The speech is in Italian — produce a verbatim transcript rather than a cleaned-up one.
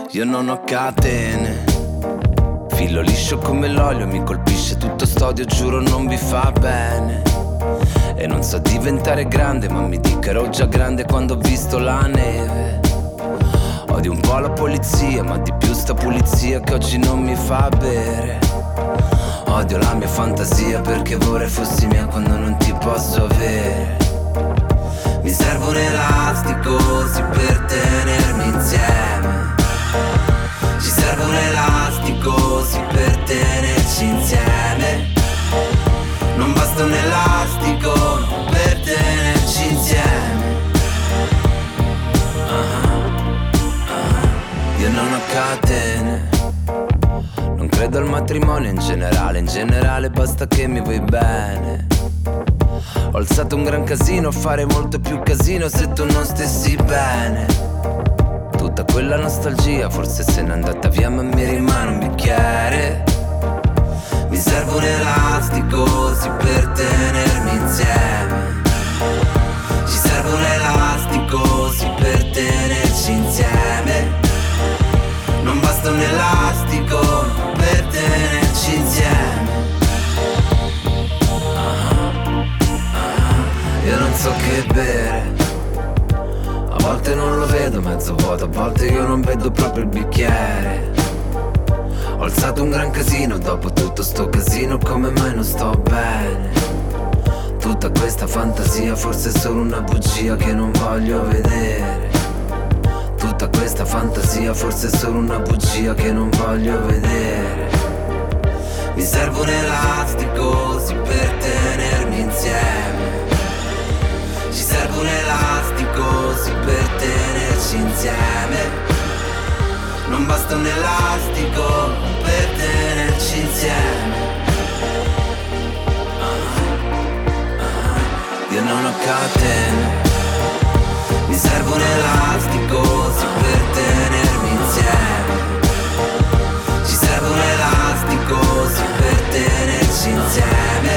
Io non ho catene, filo liscio come l'olio, mi colpisce tutto st'odio, giuro non vi fa bene. E non so diventare grande, ma mi dico ero già grande quando ho visto la neve. Odio un po' la polizia, ma di più sta pulizia che oggi non mi fa bere. Odio la mia fantasia perché vorrei fossi mia quando non ti posso avere. Mi serve un elastico, sì, per tenermi insieme. Ci serve un elastico, sì, per tenerci insieme. Non basta un elastico per tenerci insieme. uh-huh. Uh-huh. Io non ho catene, non credo al matrimonio in generale. In generale basta che mi vuoi bene. Ho alzato un gran casino, fare molto più casino se tu non stessi bene. Tutta quella nostalgia forse se n'è andata via, ma mi rimane un bicchiere. Mi serve un elastico, sì, per tenermi insieme. Ci serve un elastico, sì, per tenerci insieme. Non basta un elastico per tenerci insieme. Io non so che bere, a volte non lo vedo mezzo vuoto, a volte io non vedo proprio il bicchiere. Ho alzato un gran casino, dopo tutto sto casino come mai non sto bene? Tutta questa fantasia forse è solo una bugia che non voglio vedere. Tutta questa fantasia forse è solo una bugia che non voglio vedere. Mi serve un elastico, sì, per tenermi insieme. Ci serve un elastico, sì, per tenerci insieme. Non basta un elastico per tenerci insieme. uh-huh. Uh-huh. Io non ho catene, mi serve un elastico, sì, per tenermi insieme. Ci serve un elastico, sì, per tenerci insieme.